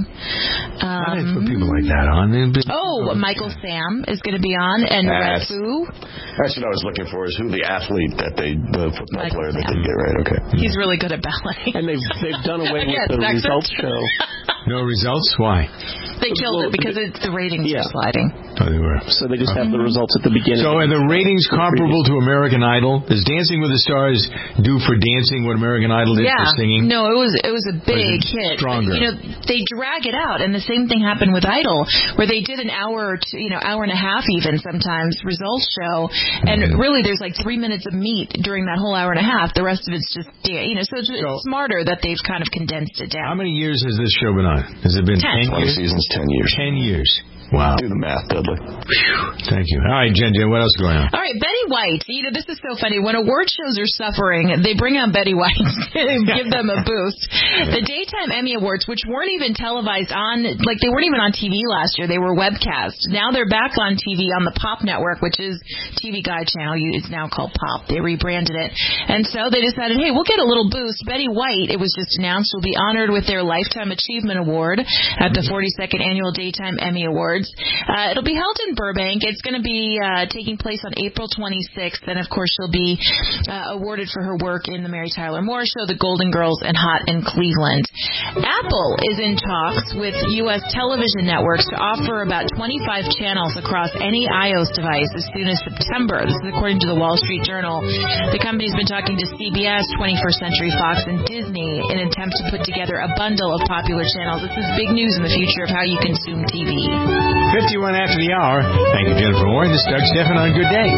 Um, Why did they put people like that on? Oh, Michael Sam is going to be on, and Red Foo. That's what I was looking for, is who the athlete that they, the football Michael player Sam. that didn't get right. Okay. He's really good at ballet. And they've they've done away with yes, the results show. No results? Why? They killed it because it's, the ratings yeah. are sliding. Oh, they were. So they just have the results at the beginning. So are the ratings comparable to American Idol? Does Dancing with the Stars do for dancing what American Idol did yeah. for singing? No, it was it was a big was hit. Stronger. But, you know, they drag it out, and the same thing happened with Idol, where they did an hour, or two, you know, hour and a half even sometimes results show, and really there's like three minutes of meat during that whole hour and a half. The rest of it's just, you know, so it's, it's So, smarter that they've kind of condensed it down. How many years has this show been on? Has it been ten, ten years? seasons, ten years. Ten years. Wow. Do the math, Dudley. Thank you. All right, Jen, Jen, what else is going on? All right, Betty White. You know, this is so funny. When award shows are suffering, they bring out Betty White and give them a boost. The Daytime Emmy Awards, which weren't even televised on, like they weren't even on T V last year. They were webcast. Now they're back on T V on the Pop Network, which is T V Guide channel. It's now called Pop. They rebranded it. And so they decided, hey, we'll get a little boost. Betty White, it was just announced, will be honored with their Lifetime Achievement Award at the forty-second Annual Daytime Emmy Awards. Uh, it'll be held in Burbank. It's going to be uh, taking place on April twenty-sixth, and of course she'll be uh, awarded for her work in the Mary Tyler Moore Show, The Golden Girls, and Hot in Cleveland. Apple is in talks with U S television networks to offer about twenty-five channels across any iOS device as soon as September. This is according to the Wall Street Journal. The company's been talking to C B S, twenty-first Century Fox, and Disney in an attempt to put together a bundle of popular channels. This is big news in the future of how you consume T V. fifty-one after the hour. Thank you, Jennifer Warren. This is Doug Stephan on Good Day.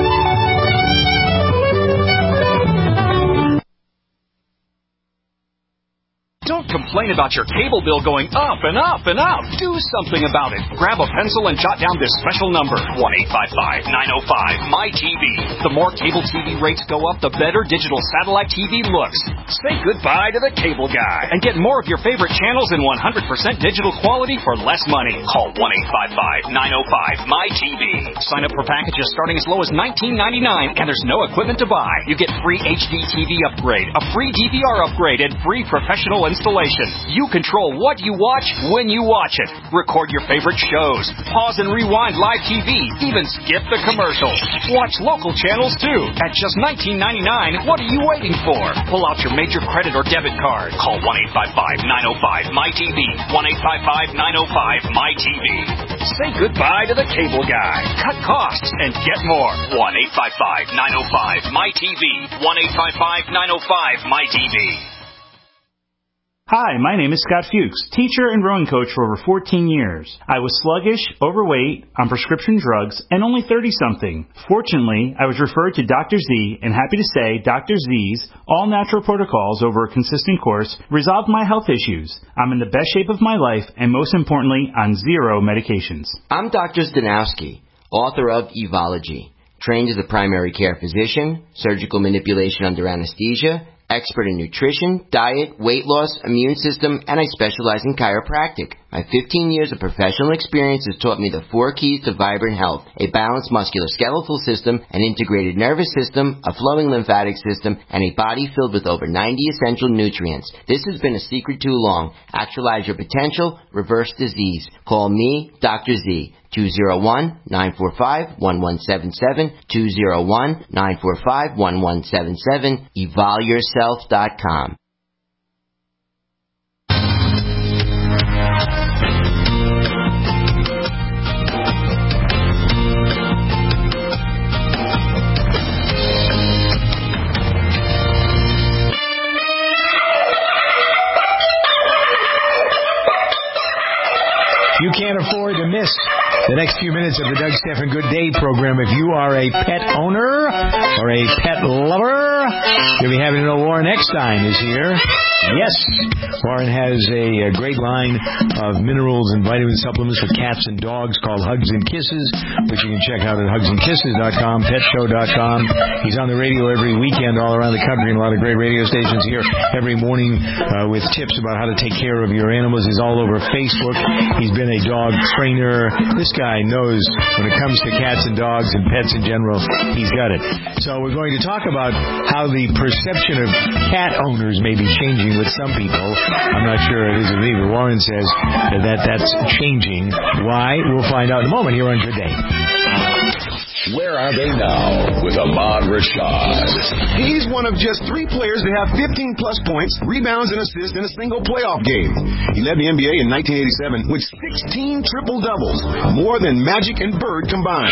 Don't complain about your cable bill going up and up and up. Do something about it. Grab a pencil and jot down this special number, one eight five five, nine oh five, M Y T V. The more cable T V rates go up, the better digital satellite T V looks. Say goodbye to the cable guy and get more of your favorite channels in one hundred percent digital quality for less money. Call one eight five five, nine oh five, M Y T V. Sign up for packages starting as low as nineteen ninety-nine, and there's no equipment to buy. You get free H D T V upgrade, a free D V R upgrade, and free professional installation. You control what you watch when you watch it. Record your favorite shows. Pause and rewind live T V. Even skip the commercials. Watch local channels too. At just nineteen ninety-nine, what are you waiting for? Pull out your major credit or debit card. Call one eight five five, nine oh five, M Y T V. one eight five five, nine oh five, M Y T V. Say goodbye to the cable guy. Cut costs and get more. one eight five five, nine oh five, M Y T V. one eight five five, nine oh five, M Y T V. Hi, my name is Scott Fuchs, teacher and rowing coach for over fourteen years. I was sluggish, overweight, on prescription drugs, and only thirty-something. Fortunately, I was referred to Doctor Z, and happy to say Doctor Z's all-natural protocols over a consistent course resolved my health issues. I'm in the best shape of my life, and most importantly, on zero medications. I'm Doctor Stanowski, author of Evology, trained as a primary care physician, surgical manipulation under anesthesia, expert in nutrition, diet, weight loss, immune system, and I specialize in chiropractic. My fifteen years of professional experience has taught me the four keys to vibrant health: a balanced musculoskeletal system, an integrated nervous system, a flowing lymphatic system, and a body filled with over ninety essential nutrients. This has been a secret too long. Actualize your potential, reverse disease. Call me, Doctor Z. two oh one, nine four five, one one seven seven, two oh one, nine four five, one one seven seven, evol yourself dot com. You can't afford to miss the next few minutes of the Doug Stephan Good Day program. If you are a pet owner or a pet lover, you'll be happy to know Warren Eckstein is here. Yes, Warren has a, a great line of minerals and vitamin supplements for cats and dogs called Hugs and Kisses, which you can check out at hugs and kisses dot com, pet show dot com. He's on the radio every weekend all around the country, and a lot of great radio stations here every morning uh, with tips about how to take care of your animals. He's all over Facebook. He's been a dog trainer. This guy knows when it comes to cats and dogs and pets in general. He's got it. So we're going to talk about how the perception of cat owners may be changing with some people. I'm not sure it is with me, but Warren says that that's changing. Why? We'll find out in a moment here on Good Day. Where are they now with Ahmad Rashad? He's one of just three players to have fifteen plus points, rebounds, and assists in a single playoff game. He led the N B A in nineteen eighty-seven with sixteen triple-doubles, more than Magic and Bird combined.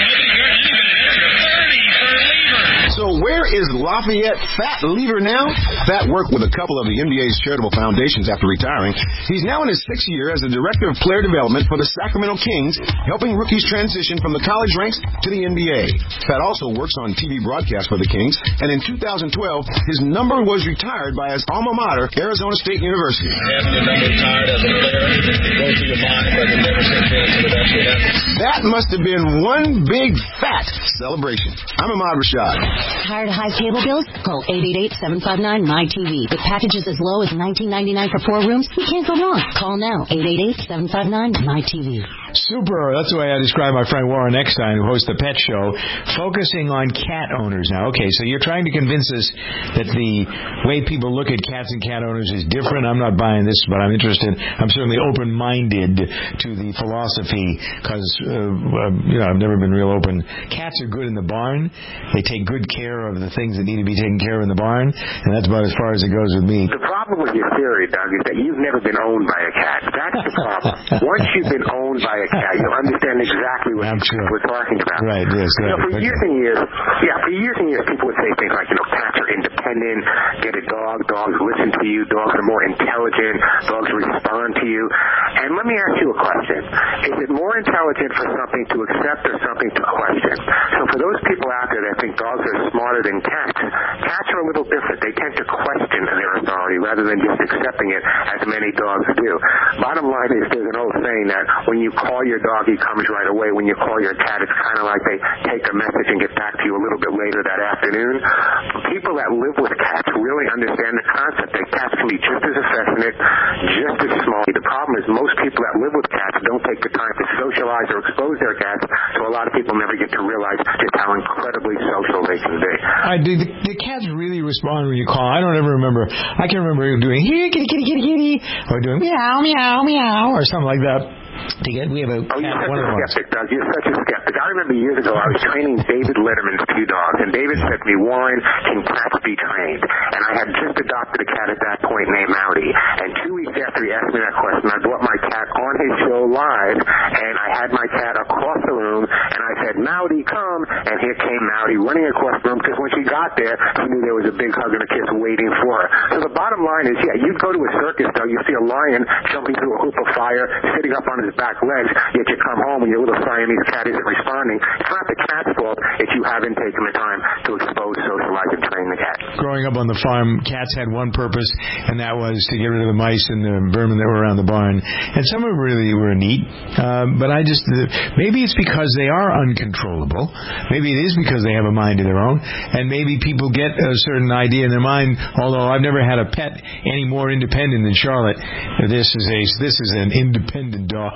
So where is Lafayette Fat Lever now? Fat worked with a couple of the N B A's charitable foundations after retiring. He's now in his sixth year as the Director of Player Development for the Sacramento Kings, helping rookies transition from the college ranks to the N B A. Fat also works on T V broadcasts for the Kings, and in two thousand twelve, his number was retired by his alma mater, Arizona State University. Having your number retired as a player goes through your mind, but you never said it would actually happen. That must have been one big fat celebration. I'm Ahmad Rashad. Tired of high cable bills? Call eight eight eight, seven five nine, M Y T V. With packages as low as nineteen ninety-nine for four rooms, you can't go wrong. Call now, eight eight eight, seven five nine, M Y T V. Super. That's the way I describe my friend Warren Eckstein, who hosts the Pet Show, focusing on cat owners now. Okay, so you're trying to convince us that the way people look at cats and cat owners is different. I'm not buying this, but I'm interested. I'm certainly open-minded to the philosophy because, uh, uh, you know, I've never been real open. Cats are good in the barn. They take good care of the things that need to be taken care of in the barn, and that's about as far as it goes with me. The problem with your theory, Doug, is that you've never been owned by a cat. That's the problem. Once you've been owned by a cat, you'll understand exactly what sure. we're talking about. Right, yes. You know, for okay. years and years, yeah, for years and years, people would say things like, you know, cats are independent, get a dog, dogs listen to you, dogs are more intelligent, dogs respond to you. And let me ask you a question. Is it more intelligent for something to accept or something to question? So for those people out there that think dogs are smarter than cats, cats are a little different. They tend to question their authority rather than just accepting it, as many dogs do. Bottom line is, there's an old saying that when you call your dog, he comes right away. When you call your cat, it's kind of like they take a message and get back to you a little bit later that afternoon. People that live with cats really understand the concept that cats can be just as affectionate, just as small. The problem is most people that live with cats don't take the time to socialize or expose their cats, so a lot of people never get to realize just how incredibly social they can be. I do. The, the cats really respond when you call. I don't ever remember. I can remember doing here, kitty, kitty, kitty, kitty, or doing meow, meow, meow, or something like that. To get, we have a oh, cat, you're such one a of skeptic, Doug. You're such a skeptic. I remember years ago I was training David Letterman's two dogs, and David said to me, Warren, can cats be trained? And I had just adopted a cat at that point named Mowdy. And two weeks after he asked me that question, I brought my cat on his show live, and I had my cat across the room, and I said, Mowdy, come. And here came Mowdy running across the room, because when she got there, she knew there was a big hug and a kiss waiting for her. So the bottom line is, yeah, you go to a circus, Doug, you see a lion jumping through a hoop of fire, sitting up on his back legs, yet you come home and your little Siamese cat isn't responding. It's not the cat's fault if you haven't taken the time to expose, socialize, and train the cat. Growing up on the farm, cats had one purpose, and that was to get rid of the mice and the vermin that were around the barn. And some of them really were neat, uh, but I just, uh, maybe it's because they are uncontrollable. Maybe it is because they have a mind of their own, and maybe people get a certain idea in their mind, although I've never had a pet any more independent than Charlotte. This is a, this is an independent dog.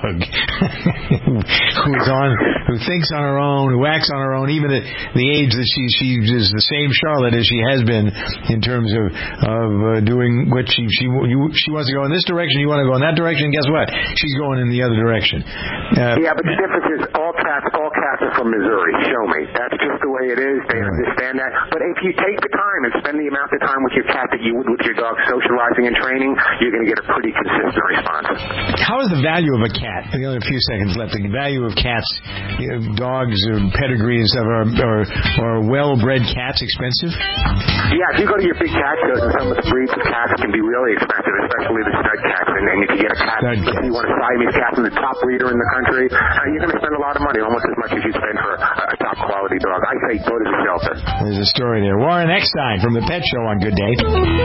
who's on, who thinks on her own, who acts on her own, even at the age that she she is the same Charlotte as she has been in terms of of uh, doing what she she you, she wants to go in this direction, you want to go in that direction. Guess what? She's going in the other direction. Uh, yeah, but the difference is all cats all cats are from Missouri. Show me. That's just the way it is. They right. understand that. But if you take the time and spend the amount of time with your cat that you would with your dog, socializing and training, you're going to get a pretty consistent response. How is the value of a cat? We only have a few seconds left. The value of cats, you know, dogs or pedigree and stuff, are, are, are well-bred cats expensive? Yeah, if you go to your big cat shows, and some of the breeds of cats can be really expensive, especially the stud cats. And, and if you get a cat, if you want a Siamese cat from the top breeder in the country, uh, you're going to spend a lot of money, almost as much as you spend for a, a top-quality dog. I say go to the shelter. There's a story there. Warren Eckstein from the Pet Show on Good Day.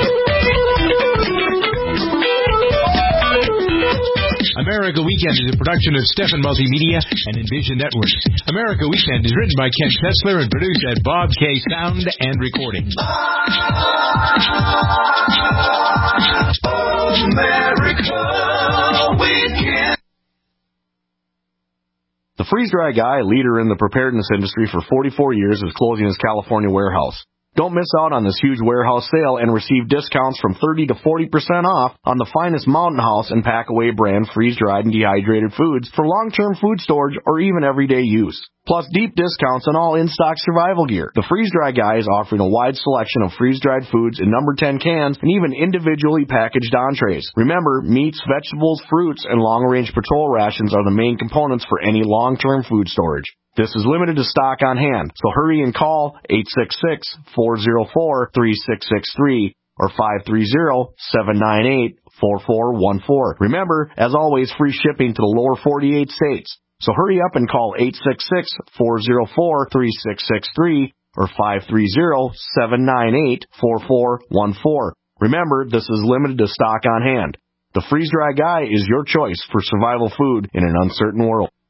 America Weekend is a production of Stefan Multimedia and Envision Networks. America Weekend is written by Ken Kessler and produced at Bob K. Sound and Recording. America Weekend. The Freeze Dry Guy, leader in the preparedness industry for forty-four years, is closing his California warehouse. Don't miss out on this huge warehouse sale and receive discounts from thirty to forty percent off on the finest Mountain House and Packaway brand freeze-dried and dehydrated foods for long-term food storage or even everyday use. Plus deep discounts on all in-stock survival gear. The Freeze Dry Guy is offering a wide selection of freeze-dried foods in number ten cans and even individually packaged entrees. Remember, meats, vegetables, fruits, and long-range patrol rations are the main components for any long-term food storage. This is limited to stock on hand, so hurry and call eight six six, four zero four, three six six three or five three zero, seven nine eight, four four one four. Remember, as always, free shipping to the lower forty-eight states. So hurry up and call eight six six, four zero four, three six six three or five three zero, seven nine eight, four four one four. Remember, this is limited to stock on hand. The Freeze Dry Guy is your choice for survival food in an uncertain world.